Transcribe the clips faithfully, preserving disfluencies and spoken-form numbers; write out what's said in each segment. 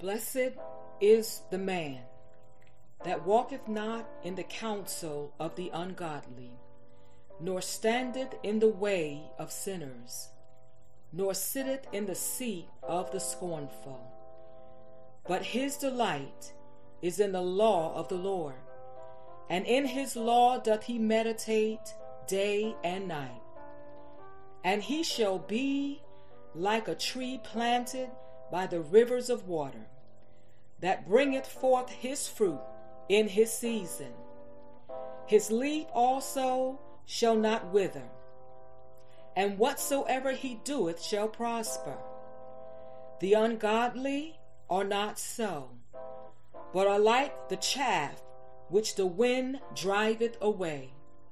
Blessed is the man that walketh not in the counsel of the ungodly, nor standeth in the way of sinners, nor sitteth in the seat of the scornful. But his delight is in the law of the Lord, and in his law doth he meditate day and night. And he shall be like a tree planted by the rivers of water, that bringeth forth his fruit in his season. His leaf also shall not wither, and whatsoever he doeth shall prosper. The ungodly are not so, but are like the chaff which the wind driveth away.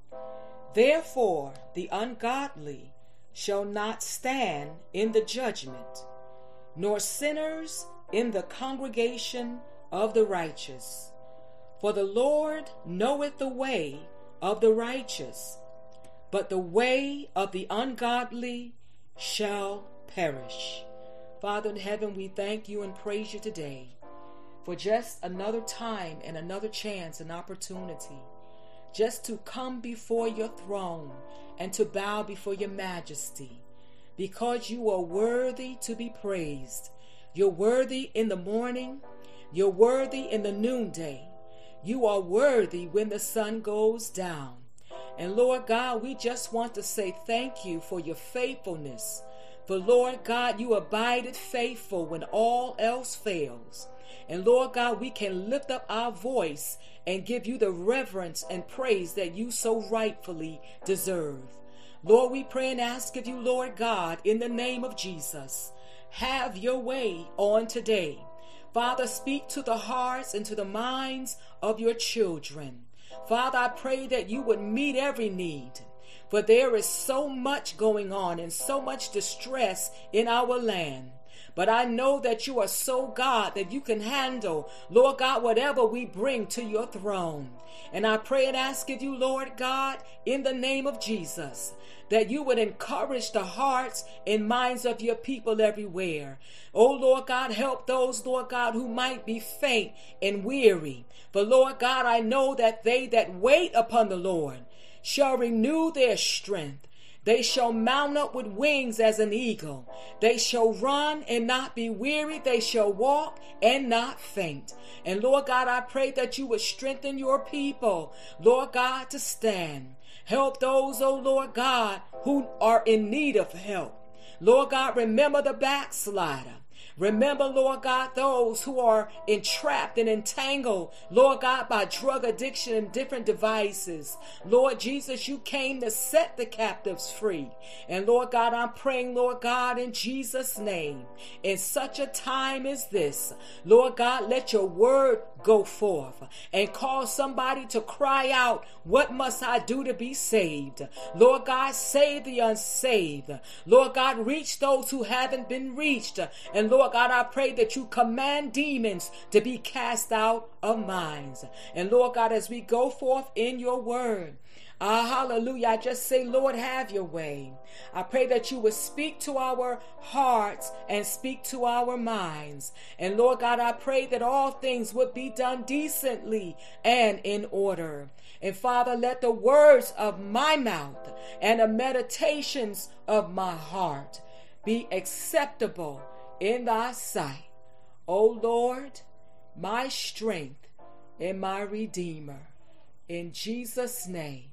Therefore the ungodly shall not stand in the judgment, nor sinners in the congregation of the righteous. For the Lord knoweth the way of the righteous, but the way of the ungodly shall perish. Father in heaven, we thank you and praise you today for just another time and another chance and opportunity just to come before your throne and to bow before your majesty, because you are worthy to be praised. You're worthy in the morning. You're worthy in the noonday. You are worthy when the sun goes down. And Lord God, we just want to say thank you for your faithfulness. For Lord God, you abided faithful when all else fails. And Lord God, we can lift up our voice and give you the reverence and praise that you so rightfully deserve. Lord, we pray and ask of you, Lord God, in the name of Jesus, have your way on today. Father, speak to the hearts and to the minds of your children. Father, I pray that you would meet every need, for there is so much going on and so much distress in our land. But I know that you are so God that you can handle, Lord God, whatever we bring to your throne. And I pray and ask of you, Lord God, in the name of Jesus, that you would encourage the hearts and minds of your people everywhere. Oh, Lord God, help those, Lord God, who might be faint and weary. For, Lord God, I know that they that wait upon the Lord shall renew their strength. They shall mount up with wings as an eagle. They shall run and not be weary. They shall walk and not faint. And Lord God, I pray that you would strengthen your people, Lord God, to stand. Help those, oh Lord God, who are in need of help. Lord God, remember the backslider. Remember, Lord God, those who are entrapped and entangled, Lord God, by drug addiction and different devices. Lord Jesus, you came to set the captives free. And Lord God, I'm praying, Lord God, in Jesus' name, in such a time as this, Lord God, let your word go forth and cause somebody to cry out, what must I do to be saved? Lord God, save the unsaved. Lord God, reach those who haven't been reached. And Lord God, I pray that you command demons to be cast out of minds. And Lord God, as we go forth in your word, ah, hallelujah, I just say, Lord, have your way. I pray that you would speak to our hearts and speak to our minds. And Lord God, I pray that all things would be done decently and in order. And Father, let the words of my mouth and the meditations of my heart be acceptable in thy sight, O Lord, my strength and my redeemer. In Jesus' name,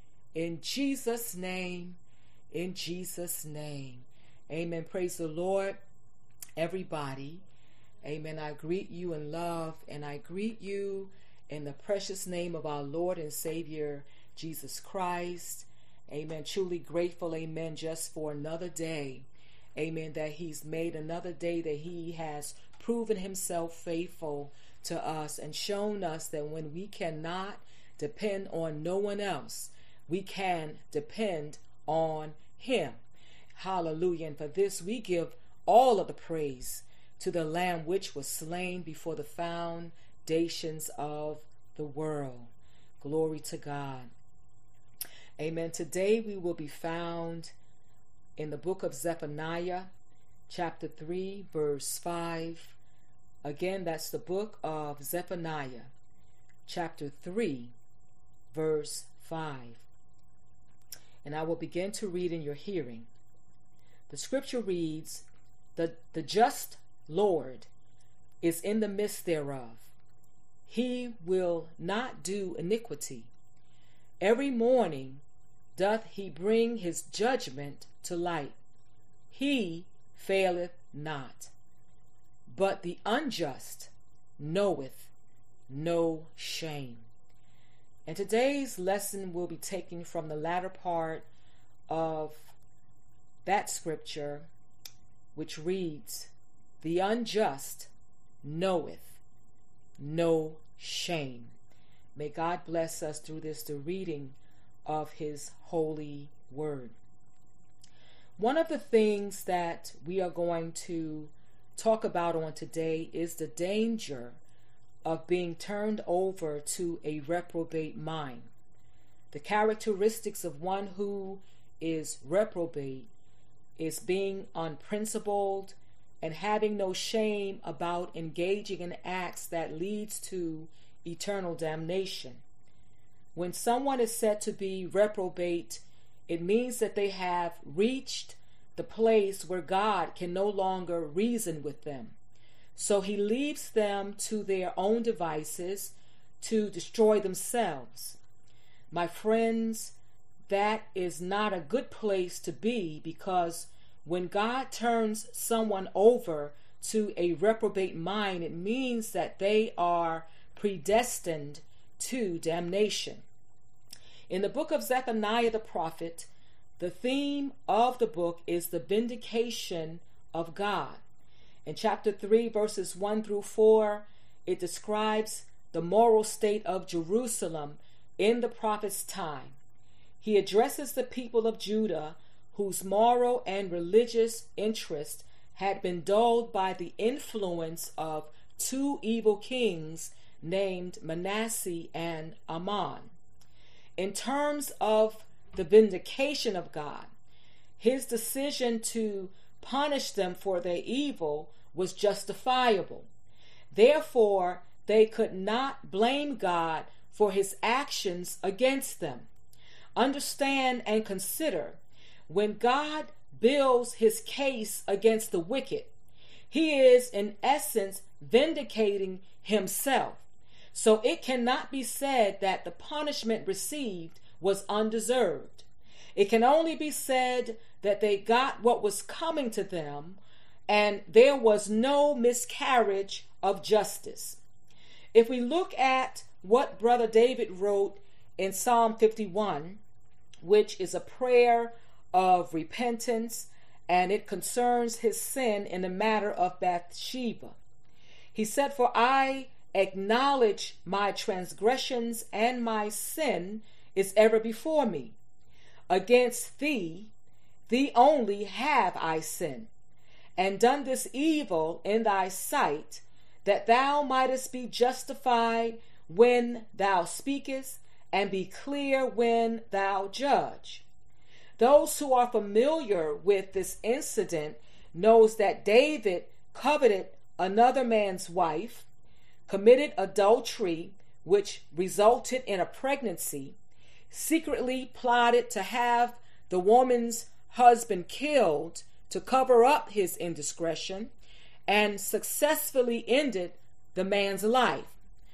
in Jesus' name, in Jesus' name. Amen. Praise the Lord, everybody. Amen. I greet you in love, and I greet you in the precious name of our Lord and Savior, Jesus Christ. Amen. Truly grateful, amen, just for another day. Amen, that he's made another day, that he has proven himself faithful to us and shown us that when we cannot depend on no one else, we can depend on him. Hallelujah. And for this we give all of the praise to the Lamb which was slain before the foundations of the world. Glory to God. Amen. Today we will be found in the book of Zephaniah, chapter three, verse five, Again, that's the book of Zephaniah, chapter three, verse five. And I will begin to read in your hearing. The scripture reads, The, the just Lord is in the midst thereof. He will not do iniquity. Every morning doth he bring his judgment to light. He faileth not. But the unjust knoweth no shame. And today's lesson will be taken from the latter part of that scripture, which reads, The unjust knoweth no shame. May God bless us through this, the reading of his holy word. One of the things that we are going to talk about on today is the danger of being turned over to a reprobate mind. The characteristics of one who is reprobate is being unprincipled and having no shame about engaging in acts that leads to eternal damnation. When someone is said to be reprobate, it means that they have reached the place where God can no longer reason with them. So he leaves them to their own devices to destroy themselves. My friends, that is not a good place to be, because when God turns someone over to a reprobate mind, it means that they are predestined to damnation. In the book of Zephaniah the prophet, the theme of the book is the vindication of God. In chapter three, verses one through four, it describes the moral state of Jerusalem in the prophet's time. He addresses the people of Judah whose moral and religious interest had been dulled by the influence of two evil kings named Manasseh and Amon. In terms of the vindication of God, his decision to punish them for their evil was justifiable. Therefore, they could not blame God for his actions against them. Understand and consider, when God builds his case against the wicked, he is in essence vindicating himself. So it cannot be said that the punishment received was undeserved. It can only be said that they got what was coming to them, and there was no miscarriage of justice. If we look at what Brother David wrote in Psalm fifty-one, which is a prayer of repentance, and it concerns his sin in the matter of Bathsheba. He said, For I acknowledge my transgressions, and my sin is ever before me. Against thee, thee only have I sinned, and done this evil in thy sight, that thou mightest be justified when thou speakest, and be clear when thou judge. Those who are familiar with this incident knows that David coveted another man's wife, committed adultery, which resulted in a pregnancy, secretly plotted to have the woman's husband killed to cover up his indiscretion, and successfully ended the man's life.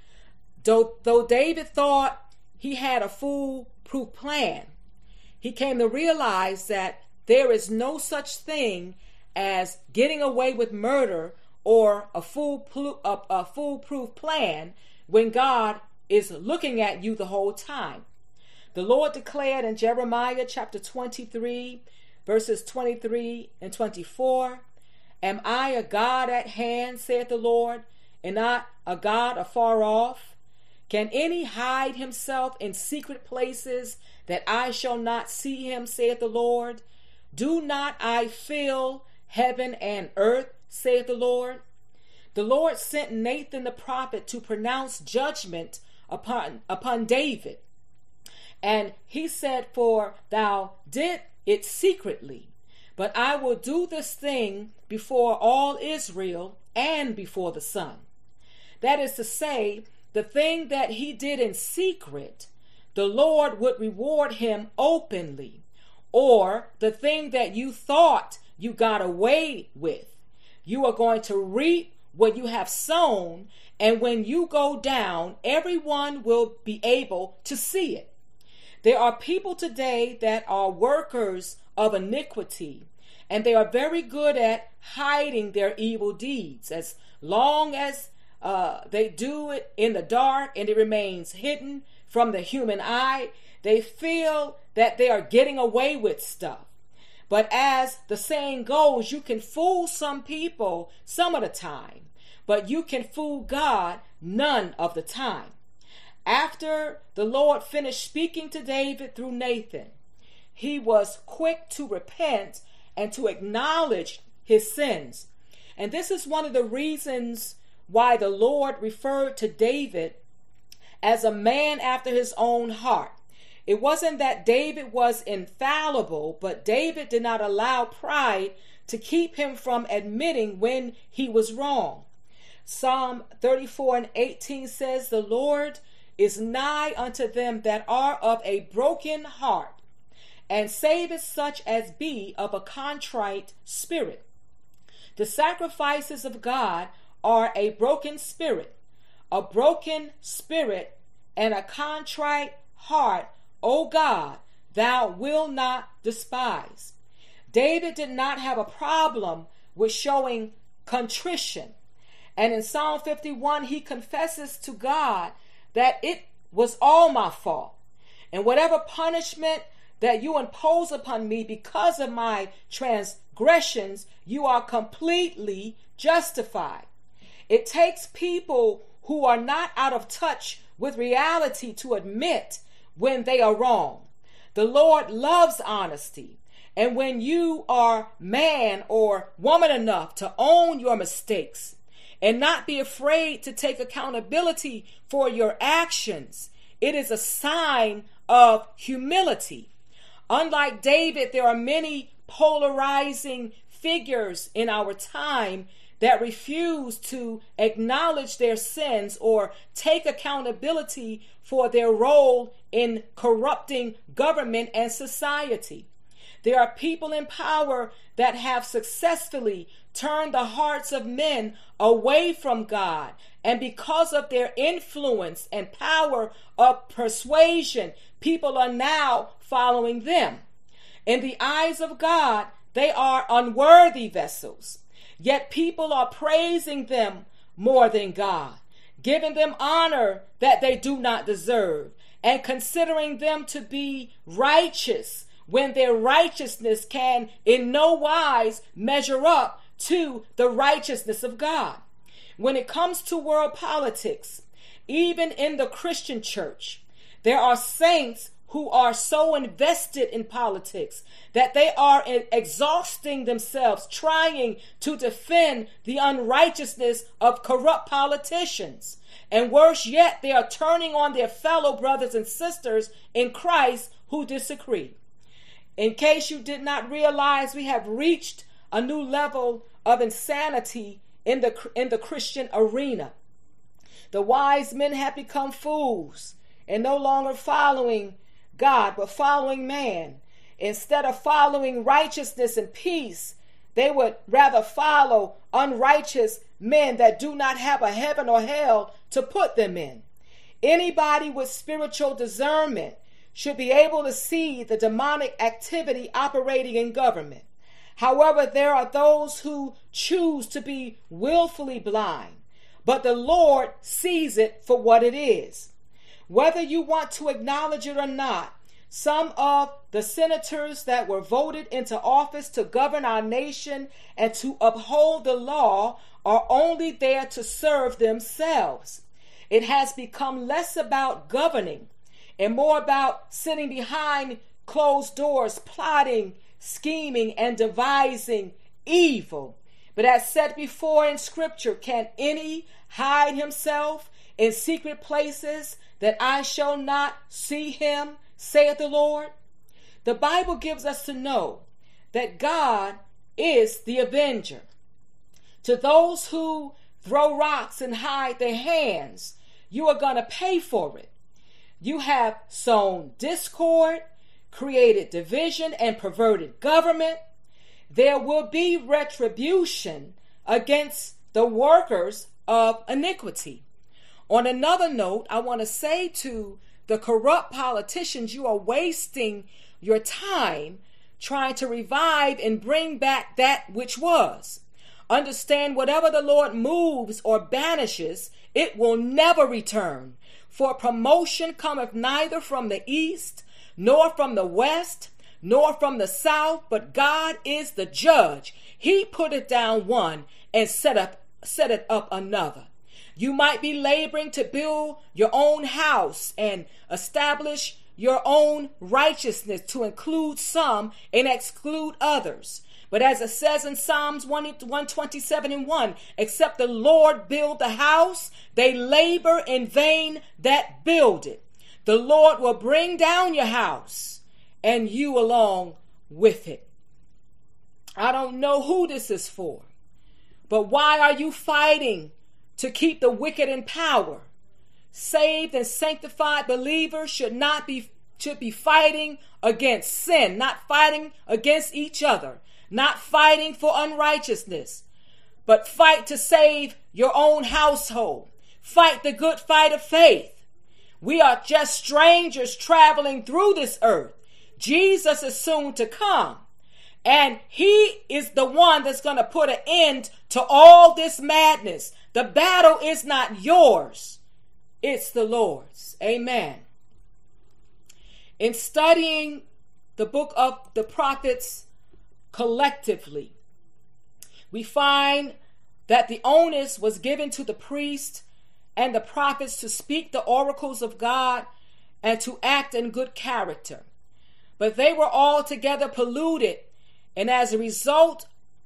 Though, though David thought he had a foolproof plan, he came to realize that there is no such thing as getting away with murder or a, foolproof, a, a foolproof plan when God is looking at you the whole time. The Lord declared in Jeremiah chapter twenty-three, verses twenty-three and twenty-four, Am I a God at hand, saith the Lord, and not a God afar off? Can any hide himself in secret places, that I shall not see him, saith the Lord? Do not I fill heaven and earth, saith the Lord? The Lord sent Nathan the prophet to pronounce judgment upon, upon David. And he said, For thou did it secretly, but I will do this thing before all Israel and before the sun. That is to say, the thing that he did in secret, the Lord would reward him openly. Or the thing that you thought you got away with, you are going to reap what you have sown, and when you go down, everyone will be able to see it. There are people today that are workers of iniquity, and they are very good at hiding their evil deeds. As long as uh, they do it in the dark and it remains hidden from the human eye, they feel that they are getting away with stuff. But as the saying goes, you can fool some people some of the time, but you can fool God none of the time. After the Lord finished speaking to David through Nathan, he was quick to repent and to acknowledge his sins. And this is one of the reasons why the Lord referred to David as a man after his own heart. It wasn't that David was infallible, but David did not allow pride to keep him from admitting when he was wrong. Psalm thirty-four and eighteen says, "The Lord is nigh unto them that are of a broken heart, and saveth such as be of a contrite spirit." The sacrifices of God are a broken spirit. A broken spirit and a contrite heart, O God, thou wilt not despise. David did not have a problem with showing contrition. And in Psalm fifty-one, he confesses to God that it was all my fault. And whatever punishment that you impose upon me because of my transgressions, you are completely justified. It takes people who are not out of touch with reality to admit when they are wrong. The Lord loves honesty. And when you are man or woman enough to own your mistakes and not be afraid to take accountability for your actions, it is a sign of humility. Unlike David, there are many polarizing figures in our time that refuse to acknowledge their sins or take accountability for their role in corrupting government and society. There are people in power that have successfully turned the hearts of men away from God, and because of their influence and power of persuasion, people are now following them. In the eyes of God, they are unworthy vessels. Yet people are praising them more than God, giving them honor that they do not deserve, and considering them to be righteous when their righteousness can in no wise measure up to the righteousness of God. When it comes to world politics, even in the Christian church, there are saints who are so invested in politics that they are exhausting themselves trying to defend the unrighteousness of corrupt politicians. And worse yet, they are turning on their fellow brothers and sisters in Christ who disagree. In case you did not realize, we have reached a new level of insanity in the, in the Christian arena. The wise men have become fools and no longer following God, but following man. Instead of following righteousness and peace, they would rather follow unrighteous men that do not have a heaven or hell to put them in. Anybody with spiritual discernment should be able to see the demonic activity operating in government. However, there are those who choose to be willfully blind, but the Lord sees it for what it is. Whether you want to acknowledge it or not, some of the senators that were voted into office to govern our nation and to uphold the law are only there to serve themselves. It has become less about governing and more about sitting behind closed doors, plotting, scheming, and devising evil. But as said before in Scripture, can any hide himself in secret places that I shall not see him, saith the Lord? The Bible gives us to know that God is the avenger. To those who throw rocks and hide their hands, you are going to pay for it. You have sown discord, created division, and perverted government. There will be retribution against the workers of iniquity. On another note, I want to say to the corrupt politicians, you are wasting your time trying to revive and bring back that which was. Understand, whatever the Lord moves or banishes, it will never return. For promotion cometh neither from the east, nor from the west, nor from the south, but God is the judge. He putteth down one and set up set it up another. You might be laboring to build your own house and establish your own righteousness to include some and exclude others. But as it says in Psalms one twenty-seven and one, except the Lord build the house, they labor in vain that build it. The Lord will bring down your house and you along with it. I don't know who this is for, but why are you fighting to keep the wicked in power? Saved and sanctified believers should not be should be fighting against sin, not fighting against each other, not fighting for unrighteousness, but fight to save your own household. Fight the good fight of faith. We are just strangers traveling through this earth. Jesus is soon to come, and he is the one that's going to put an end to all this madness. The battle is not yours. It's the Lord's. Amen. In studying the book of the prophets collectively, we find that the onus was given to the priest and the prophets to speak the oracles of God and to act in good character. But they were altogether polluted, and as a result,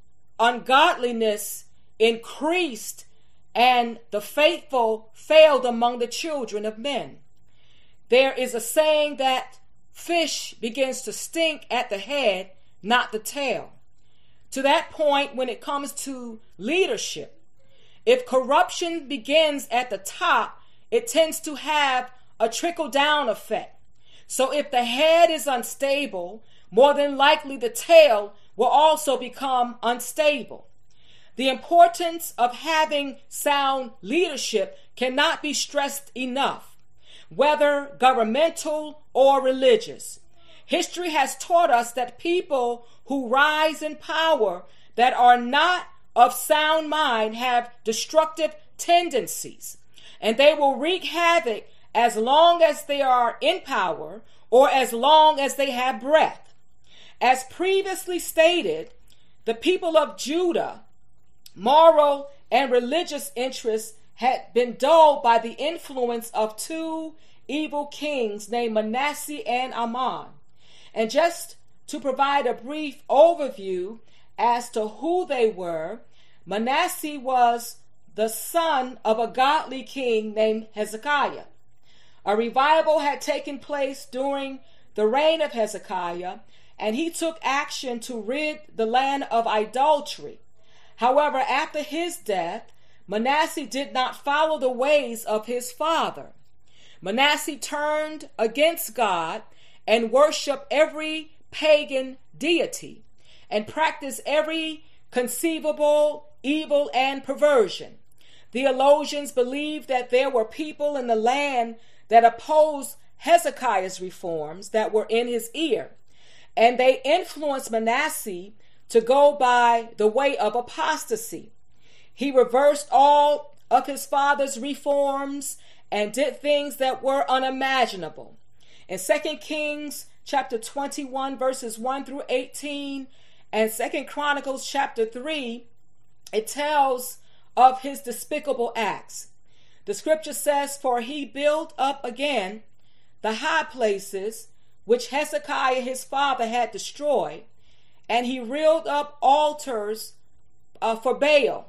ungodliness increased, and the faithful failed among the children of men. There is a saying that fish begins to stink at the head, not the tail. To that point, when it comes to leadership, if corruption begins at the top, it tends to have a trickle-down effect. So if the head is unstable, more than likely the tail will also become unstable. The importance of having sound leadership cannot be stressed enough, whether governmental or religious. History has taught us that people who rise in power that are not of sound mind have destructive tendencies, and they will wreak havoc as long as they are in power or as long as they have breath. As previously stated, the people of Judah, moral and religious interests had been dulled by the influence of two evil kings named Manasseh and Amon. And just to provide a brief overview as to who they were, Manasseh was the son of a godly king named Hezekiah. A revival had taken place during the reign of Hezekiah, and he took action to rid the land of idolatry. However, after his death, Manasseh did not follow the ways of his father. Manasseh turned against God and worshiped every pagan deity and practiced every conceivable evil and perversion. Theologians believe that there were people in the land that opposed Hezekiah's reforms that were in his ear, and they influenced Manasseh to go by the way of apostasy. He reversed all of his father's reforms and did things that were unimaginable. In Second Kings chapter twenty-one, verses one through eighteen, and Second Chronicles chapter three, it tells of his despicable acts. The scripture says, "For he built up again the high places which Hezekiah his father had destroyed, and he reared up altars uh, for Baal,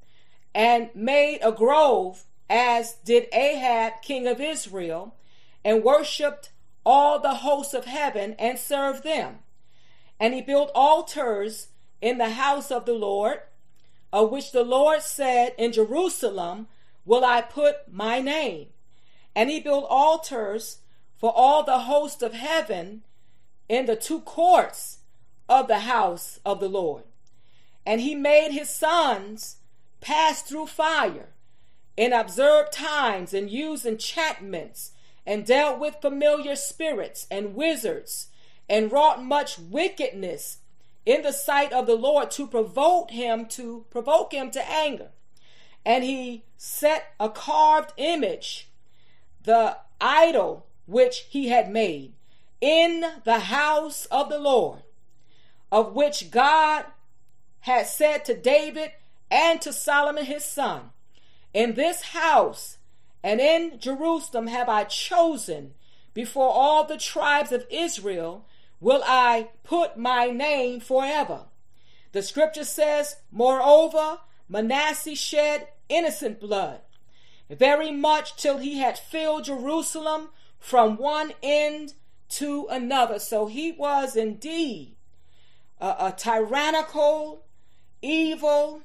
and made a grove, as did Ahab king of Israel, and worshipped all the hosts of heaven, and served them. And he built altars in the house of the Lord, of which the Lord said, in Jerusalem will I put my name. And he built altars for all the host of heaven in the two courts of the house of the Lord. And he made his sons pass through fire, and observed times, and used enchantments, and dealt with familiar spirits and wizards, and wrought much wickedness in the sight of the Lord to provoke him to provoke him to anger. And he set a carved image, the idol which he had made, in the house of the Lord, of which God had said to David and to Solomon his son, in this house and in Jerusalem have I chosen, before all the tribes of Israel will I put my name forever. The scripture says, moreover, Manasseh shed innocent blood, very much till he had filled Jerusalem from one end to another. So he was indeed a, a tyrannical, evil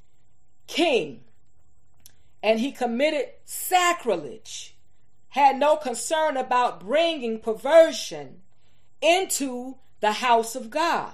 king. And he committed sacrilege, had no concern about bringing perversion into the house of God.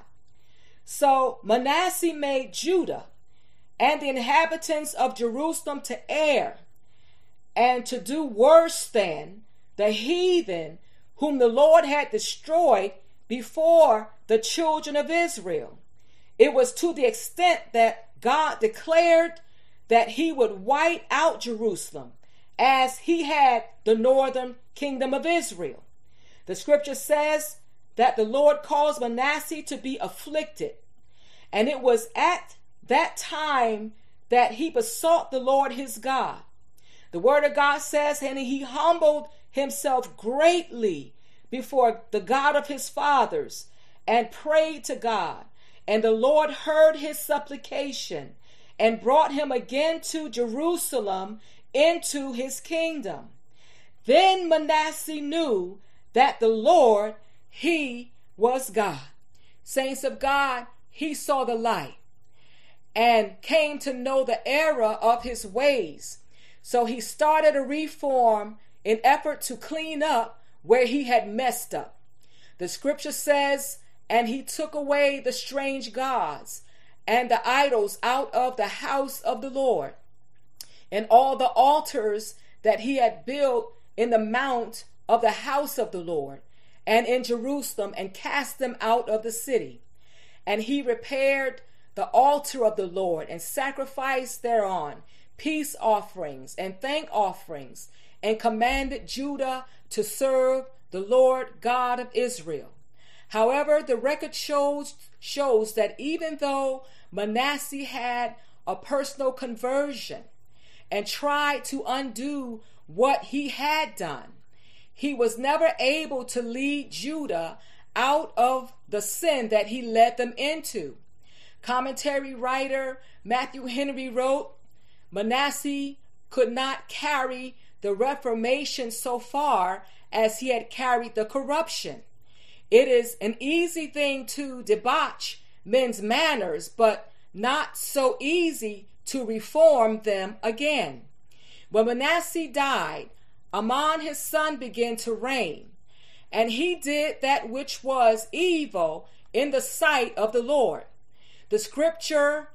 So Manasseh made Judah and the inhabitants of Jerusalem to err and to do worse than the heathen whom the Lord had destroyed before the children of Israel. It was to the extent that God declared that he would wipe out Jerusalem as he had the northern kingdom of Israel. The scripture says that the Lord caused Manasseh to be afflicted, and it was at that time that he besought the Lord his God. The word of God says, and he humbled himself greatly before the God of his fathers and prayed to God. And the Lord heard his supplication and brought him again to Jerusalem into his kingdom. Then Manasseh knew that the Lord, he was God. Saints of God, he saw the light and came to know the error of his ways. So he started a reform in effort to clean up where he had messed up. The scripture says, and he took away the strange gods and the idols out of the house of the Lord, and all the altars that he had built in the mount of the house of the Lord and in Jerusalem, and cast them out of the city. And he repaired the altar of the Lord and sacrificed thereon peace offerings and thank offerings, and commanded Judah to serve the Lord God of Israel. However, the record shows, shows that even though Manasseh had a personal conversion and tried to undo what he had done, he was never able to lead Judah out of the sin that he led them into. Commentary writer Matthew Henry wrote, Manasseh could not carry the reformation so far as he had carried the corruption. It is an easy thing to debauch men's manners, but not so easy to reform them again. When Manasseh died, Amon his son began to reign, and he did that which was evil in the sight of the Lord. The scripture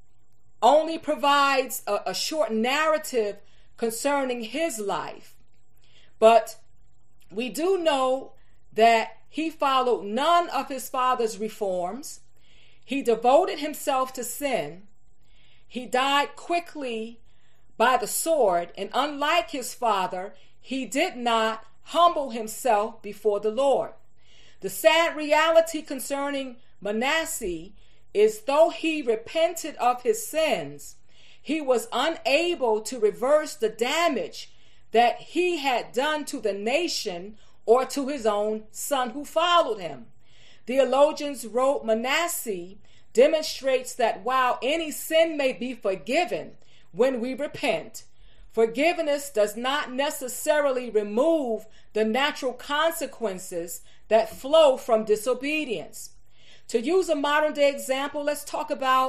only provides a, a short narrative concerning his life, but we do know that he followed none of his father's reforms. He devoted himself to sin. He died quickly by the sword, and unlike his father, he did not humble himself before the Lord. The sad reality concerning Manasseh is, though he repented of his sins, he was unable to reverse the damage that he had done to the nation or to his own son who followed him. Theologians wrote, Manasseh demonstrates that while any sin may be forgiven when we repent, forgiveness does not necessarily remove the natural consequences that flow from disobedience. To use a modern day example, let's talk about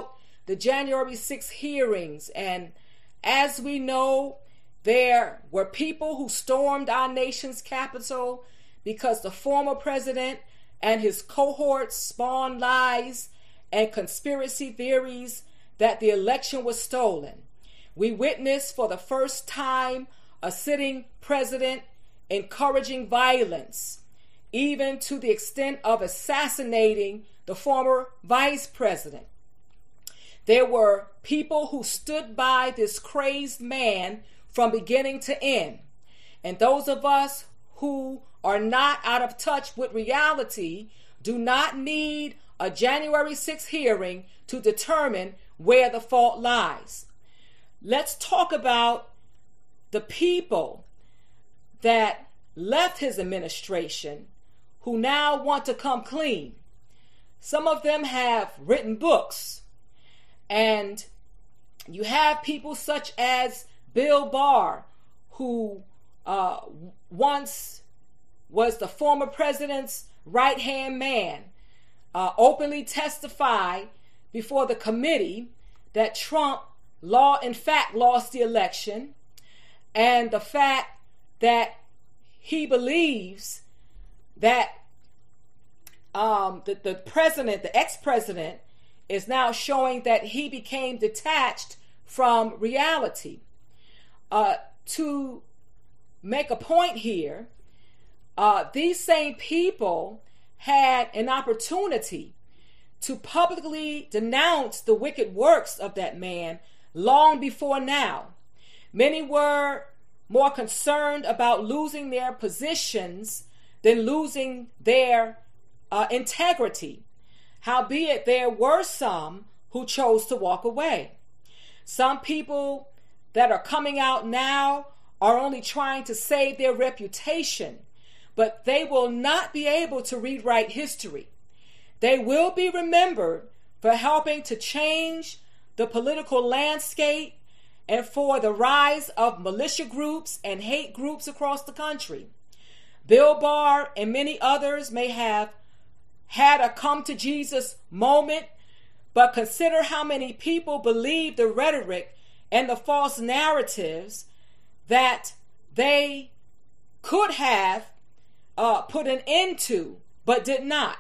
the January sixth hearings. And as we know, there were people who stormed our nation's capital because the former president and his cohorts spawned lies and conspiracy theories that the election was stolen. We witnessed for the first time a sitting president encouraging violence, even to the extent of assassinating the former vice president. There were people who stood by this crazed man from beginning to end. And those of us who are not out of touch with reality do not need a January sixth hearing to determine where the fault lies. Let's talk about the people that left his administration who now want to come clean. Some of them have written books, and you have people such as Bill Barr, who uh, once was the former president's right-hand man, uh, openly testified before the committee that Trump law in fact lost the election, and the fact that he believes that um, the, the president, the ex-president, is now showing that he became detached from reality. Uh, to make a point here, uh, these same people had an opportunity to publicly denounce the wicked works of that man long before now. Many were more concerned about losing their positions than losing their uh, integrity. Howbeit, there were some who chose to walk away. Some people that are coming out now are only trying to save their reputation, but they will not be able to rewrite history. They will be remembered for helping to change the political landscape and for the rise of militia groups and hate groups across the country. Bill Barr and many others may have had a come to Jesus moment, but consider how many people believe the rhetoric and the false narratives that they could have uh, put an end to, but did not.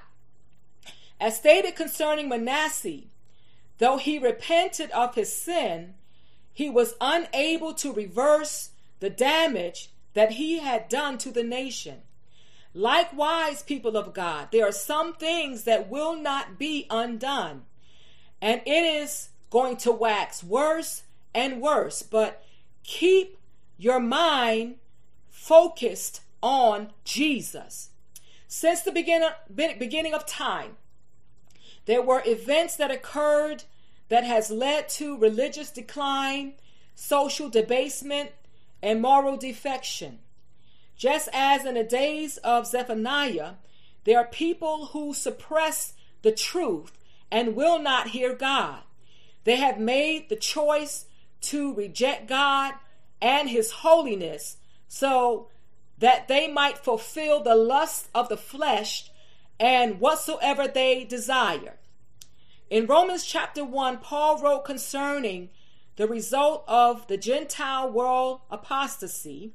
As stated concerning Manasseh, though he repented of his sin, he was unable to reverse the damage that he had done to the nation. Likewise, people of God, there are some things that will not be undone, and it is going to wax worse and worse, but keep your mind focused on Jesus. Since the beginning, beginning of time, there were events that occurred that has led to religious decline, social debasement, and moral defection. Just as in the days of Zephaniah, there are people who suppress the truth and will not hear God. They have made the choice to reject God and his holiness so that they might fulfill the lust of the flesh and whatsoever they desire. In Romans chapter one, Paul wrote concerning the result of the Gentile world apostasy,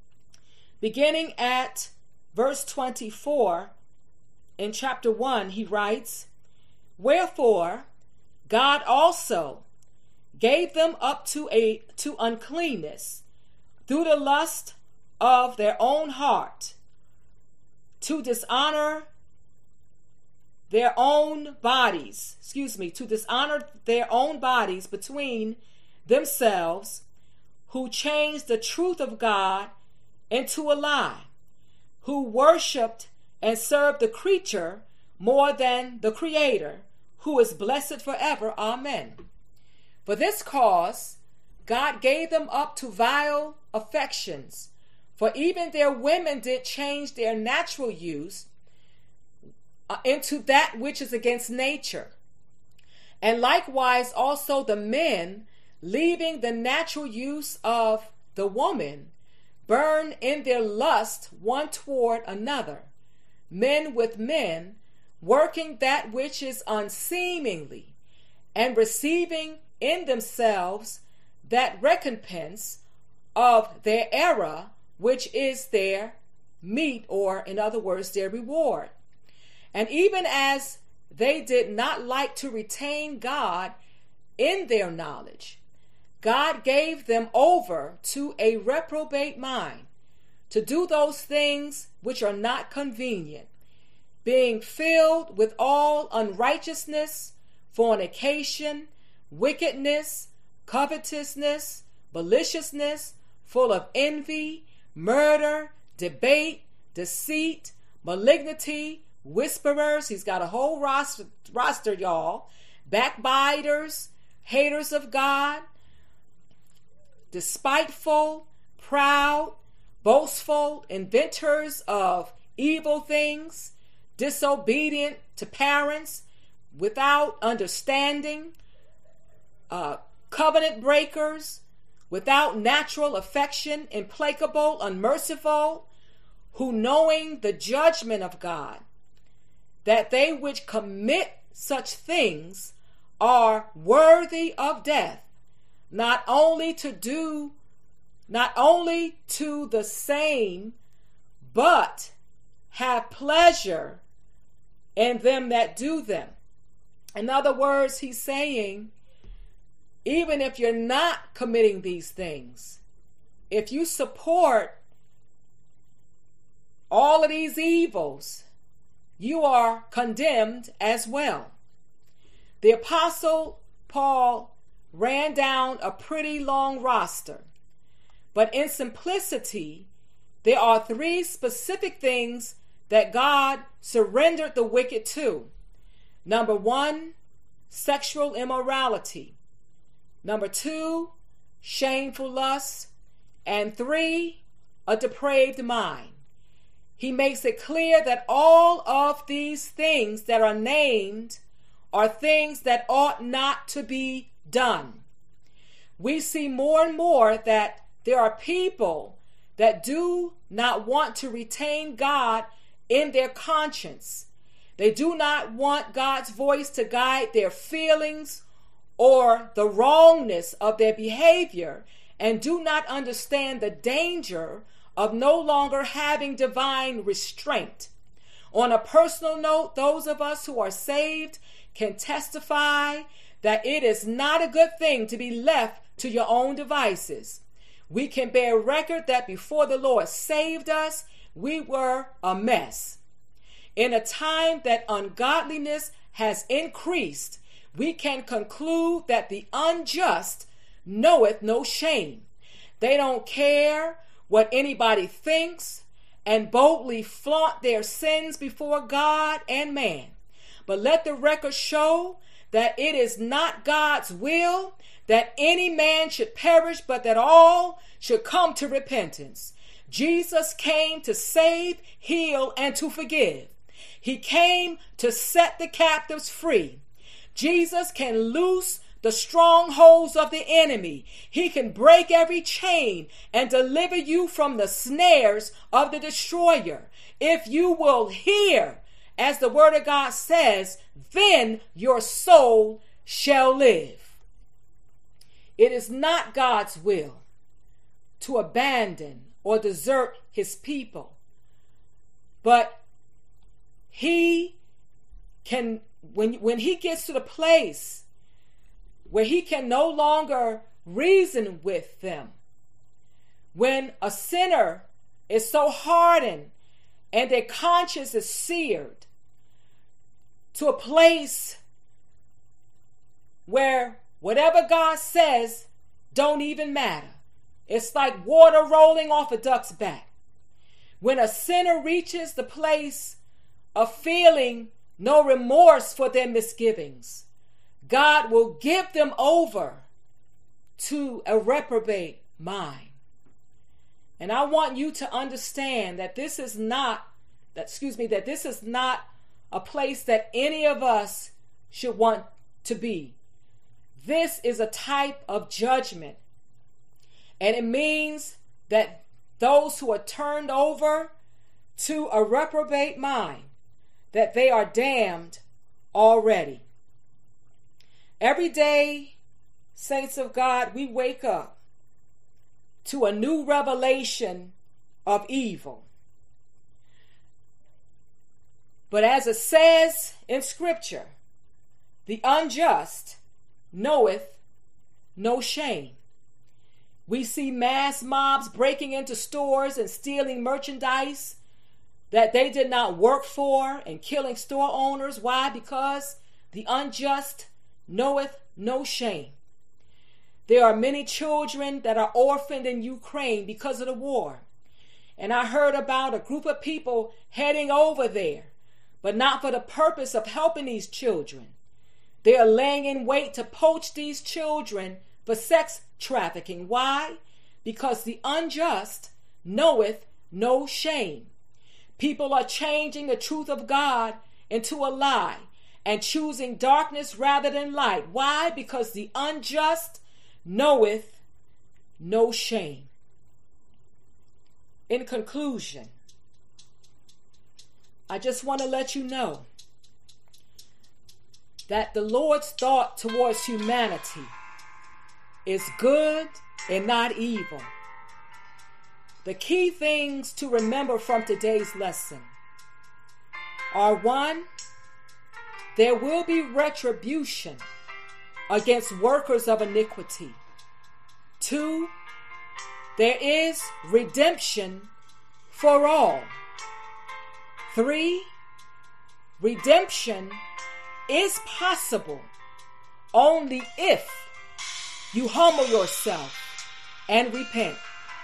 beginning at verse twenty-four in chapter one, he writes, "Wherefore God also gave them up to a to uncleanness through the lust of their own heart, to dishonor their own bodies, excuse me, to dishonor their own bodies between themselves, who changed the truth of God into a lie, who worshiped and served the creature more than the Creator, who is blessed forever. Amen. For this cause, God gave them up to vile affections, for even their women did change their natural use uh, into that which is against nature. And likewise also the men, leaving the natural use of the woman, burn in their lust one toward another, men with men, working that which is unseemly, and receiving in themselves that recompense of their error, which is their meat, or in other words, their reward. And even as they did not like to retain God in their knowledge, God gave them over to a reprobate mind to do those things which are not convenient, being filled with all unrighteousness, fornication, wickedness, covetousness, maliciousness, full of envy, murder, debate, deceit, malignity, whisperers. He's got a whole roster, roster, y'all. Backbiters, haters of God, despiteful, proud, boastful, inventors of evil things, disobedient to parents, without understanding, uh, covenant breakers, without natural affection, implacable, unmerciful, who knowing the judgment of God, that they which commit such things are worthy of death, not only to do, not only to the same, but have pleasure in them that do them. In other words, he's saying, even if you're not committing these things, if you support all of these evils, you are condemned as well. The Apostle Paul ran down a pretty long roster, but in simplicity, there are three specific things that God surrendered the wicked to. Number one, sexual immorality. Number two, shameful lust. And three, a depraved mind. He makes it clear that all of these things that are named are things that ought not to be done. We see more and more that there are people that do not want to retain God in their conscience. They do not want God's voice to guide their feelings or the wrongness of their behavior, and do not understand the danger of no longer having divine restraint. On a personal note, those of us who are saved can testify that it is not a good thing to be left to your own devices. We can bear record that before the Lord saved us, we were a mess. In a time that ungodliness has increased, we can conclude that the unjust knoweth no shame. They don't care what anybody thinks and boldly flaunt their sins before God and man. But let the record show that it is not God's will that any man should perish, but that all should come to repentance. Jesus came to save, heal, and to forgive. He came to set the captives free. Jesus can loose the strongholds of the enemy. He can break every chain and deliver you from the snares of the destroyer. If you will hear, as the word of God says, then your soul shall live. It is not God's will to abandon or desert his people, but he can, when, when he gets to the place where he can no longer reason with them, when a sinner is so hardened and their conscience is seared to a place where whatever God says don't even matter. It's like water rolling off a duck's back. When a sinner reaches the place of feeling no remorse for their misgivings, God will give them over to a reprobate mind. And I want you to understand that this is not, that, excuse me, that this is not a place that any of us should want to be. This is a type of judgment. And it means that those who are turned over to a reprobate mind, that they are damned already. Every day, saints of God, we wake up to a new revelation of evil. But as it says in Scripture, the unjust knoweth no shame. We see mass mobs breaking into stores and stealing merchandise that they did not work for and killing store owners. Why? Because the unjust knoweth no shame. There are many children that are orphaned in Ukraine because of the war. And I heard about a group of people heading over there, but not for the purpose of helping these children. They are laying in wait to poach these children for sex trafficking. Why? Because the unjust knoweth no shame. People are changing the truth of God into a lie and choosing darkness rather than light. Why? Because the unjust knoweth no shame. In conclusion, I just want to let you know that the Lord's thought towards humanity is good and not evil. The key things to remember from today's lesson are: one, there will be retribution against workers of iniquity. Two, there is redemption for all. Three, redemption is possible only if you humble yourself and repent.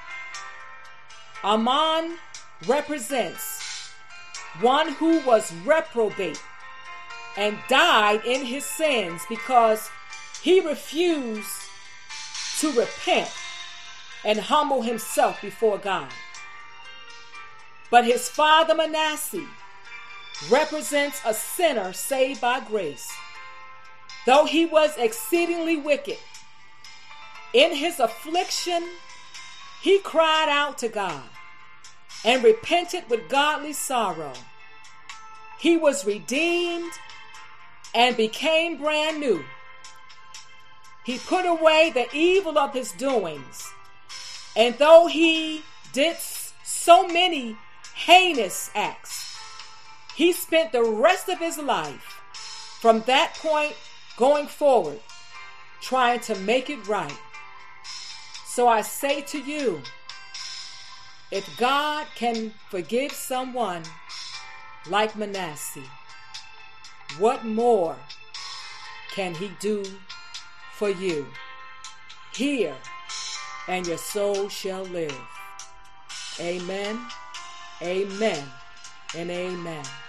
Ammon represents one who was reprobate and died in his sins because he refused to repent and humble himself before God. But his father Manasseh represents a sinner saved by grace. Though he was exceedingly wicked, in his affliction he cried out to God and repented with godly sorrow. He was redeemed and became brand new. He put away the evil of his doings. And though he did so many heinous acts, he spent the rest of his life from that point going forward trying to make it right. So I say to you, if God can forgive someone like Manasseh, what more can he do for you? Hear, and your soul shall live. Amen, amen, and amen.